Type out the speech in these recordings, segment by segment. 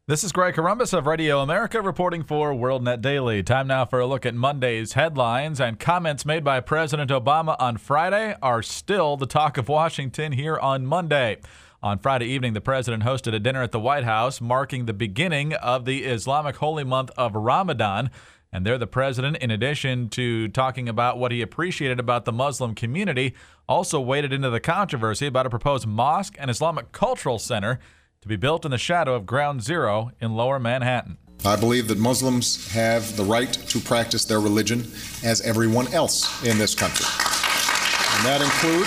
This is Greg Corombos of Radio America reporting for WorldNet Daily. Time now for a look at Monday's headlines, and comments made by President Obama on Friday are still the talk of Washington here on Monday. On Friday evening, the president hosted a dinner at the White House marking the beginning of the Islamic holy month of Ramadan. And there the president, in addition to talking about what he appreciated about the Muslim community, also waded into the controversy about a proposed mosque and Islamic cultural center to be built in the shadow of Ground Zero in Lower Manhattan. I believe that Muslims have the right to practice their religion as everyone else in this country. And that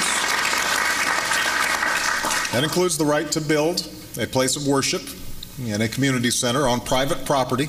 includes the right to build a place of worship and a community center on private property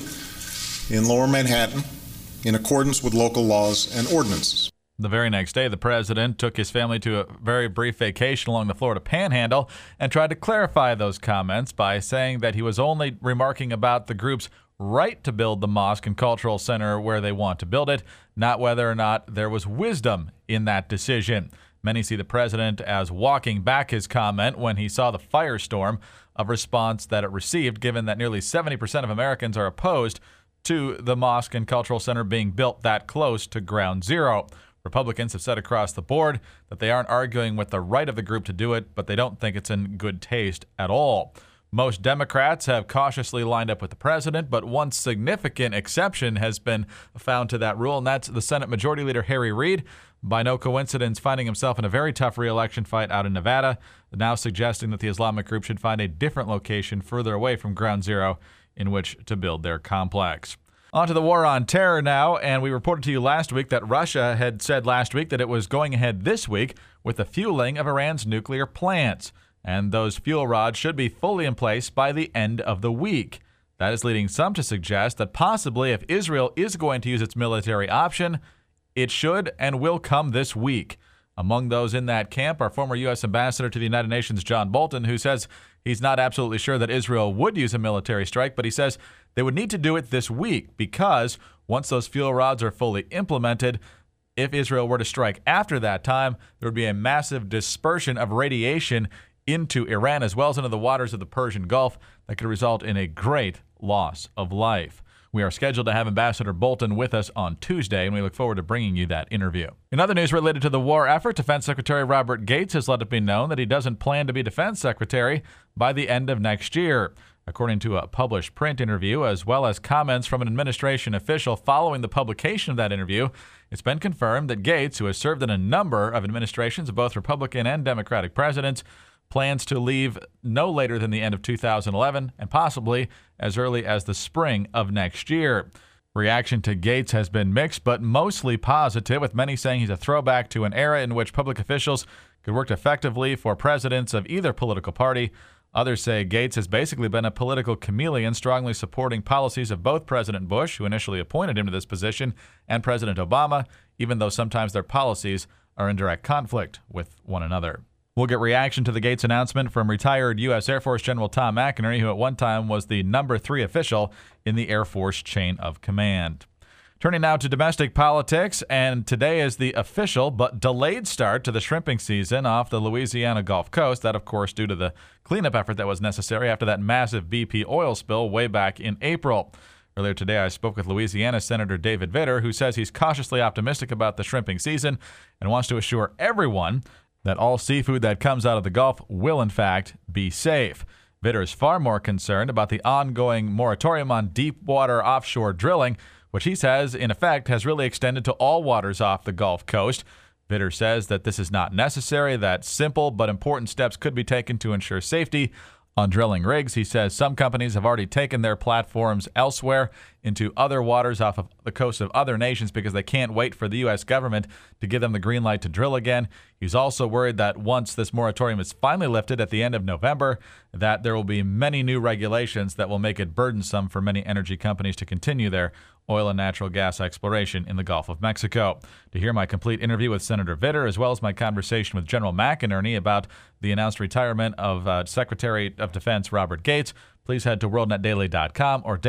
in Lower Manhattan in accordance with local laws and ordinances. The very next day, the president took his family to a very brief vacation along the Florida Panhandle and tried to clarify those comments by saying that he was only remarking about the group's right to build the mosque and cultural center where they want to build it, not whether or not there was wisdom in that decision. Many see the president as walking back his comment when he saw the firestorm of response that it received, given that nearly 70% of Americans are opposed to the mosque and cultural center being built that close to Ground Zero. Republicans have said across the board that they aren't arguing with the right of the group to do it, but they don't think it's in good taste at all. Most Democrats have cautiously lined up with the president, but one significant exception has been found to that rule, and that's the Senate Majority Leader Harry Reid, by no coincidence finding himself in a very tough re-election fight out in Nevada, now suggesting that the Islamic group should find a different location further away from Ground Zero in which to build their complex. On to the war on terror now, and we reported to you last week that Russia had said last week that it was going ahead this week with the fueling of Iran's nuclear plants, and those fuel rods should be fully in place by the end of the week. That is leading some to suggest that possibly if Israel is going to use its military option, it should and will come this week. Among those in that camp are former U.S. Ambassador to the United Nations John Bolton, who says he's not absolutely sure that Israel would use a military strike, but he says they would need to do it this week because once those fuel rods are fully implemented, if Israel were to strike after that time, there would be a massive dispersion of radiation into Iran as well as into the waters of the Persian Gulf that could result in a great loss of life. We are scheduled to have Ambassador Bolton with us on Tuesday, and we look forward to bringing you that interview. In other news related to the war effort, Defense Secretary Robert Gates has let it be known that he doesn't plan to be Defense Secretary by the end of next year. According to a published print interview, as well as comments from an administration official following the publication of that interview, it's been confirmed that Gates, who has served in a number of administrations of both Republican and Democratic presidents, plans to leave no later than the end of 2011 and possibly as early as the spring of next year. Reaction to Gates has been mixed, but mostly positive, with many saying he's a throwback to an era in which public officials could work effectively for presidents of either political party. Others say Gates has basically been a political chameleon, strongly supporting policies of both President Bush, who initially appointed him to this position, and President Obama, even though sometimes their policies are in direct conflict with one another. We'll get reaction to the Gates announcement from retired U.S. Air Force General Tom McInerney, who at one time was the number 3 official in the Air Force chain of command. Turning now to domestic politics, and today is the official but delayed start to the shrimping season off the Louisiana Gulf Coast. That, of course, due to the cleanup effort that was necessary after that massive BP oil spill way back in April. Earlier today, I spoke with Louisiana Senator David Vitter, who says he's cautiously optimistic about the shrimping season and wants to assure everyone that all seafood that comes out of the Gulf will, in fact, be safe. Vitter is far more concerned about the ongoing moratorium on deep-water offshore drilling, which he says, in effect, has really extended to all waters off the Gulf Coast. Vitter says that this is not necessary, that simple but important steps could be taken to ensure safety. On drilling rigs, he says some companies have already taken their platforms elsewhere into other waters off of the coast of other nations because they can't wait for the U.S. government to give them the green light to drill again. He's also worried that once this moratorium is finally lifted at the end of November, that there will be many new regulations that will make it burdensome for many energy companies to continue their oil and natural gas exploration in the Gulf of Mexico. To hear my complete interview with Senator Vitter, as well as my conversation with General McInerney about the announced retirement of Secretary of Defense Robert Gates, please head to worldnetdaily.com or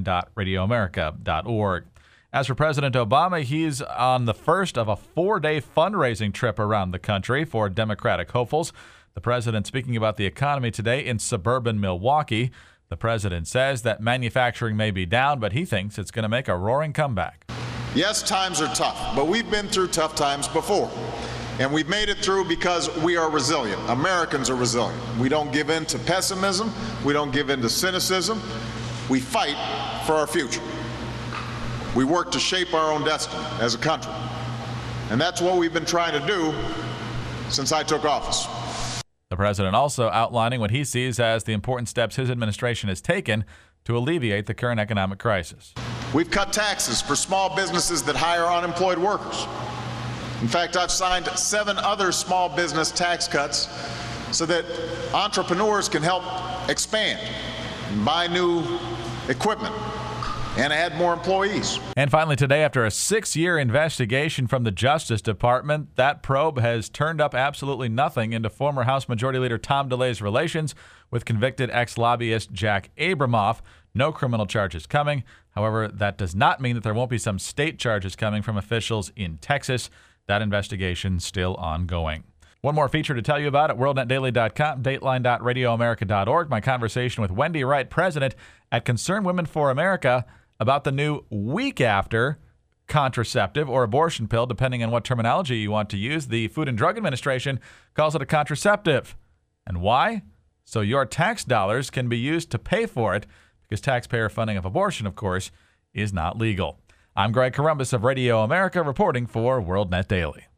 dateline.radioamerica.org. As for President Obama, he's on the first of a 4-day fundraising trip around the country for Democratic hopefuls. The president speaking about the economy today in suburban Milwaukee. The president says that manufacturing may be down, but he thinks it's going to make a roaring comeback. Yes, times are tough, but we've been through tough times before. And we've made it through because we are resilient. Americans are resilient. We don't give in to pessimism. We don't give in to cynicism. We fight for our future. We work to shape our own destiny as a country. And that's what we've been trying to do since I took office. The president also outlining what he sees as the important steps his administration has taken to alleviate the current economic crisis. We've cut taxes for small businesses that hire unemployed workers. In fact, I've signed 7 other small business tax cuts so that entrepreneurs can help expand and buy new equipment and add more employees. And finally today, after a 6-year investigation from the Justice Department, that probe has turned up absolutely nothing into former House Majority Leader Tom DeLay's relations with convicted ex-lobbyist Jack Abramoff. No criminal charges coming. However, that does not mean that there won't be some state charges coming from officials in Texas. That investigation still ongoing. One more feature to tell you about at WorldNetDaily.com, Dateline.RadioAmerica.org. My conversation with Wendy Wright, president at Concerned Women for America, about the new week after contraceptive or abortion pill, depending on what terminology you want to use. The Food and Drug Administration calls it a contraceptive. And why? So your tax dollars can be used to pay for it, because taxpayer funding of abortion, of course, is not legal. I'm Greg Corombos of Radio America reporting for WorldNet Daily.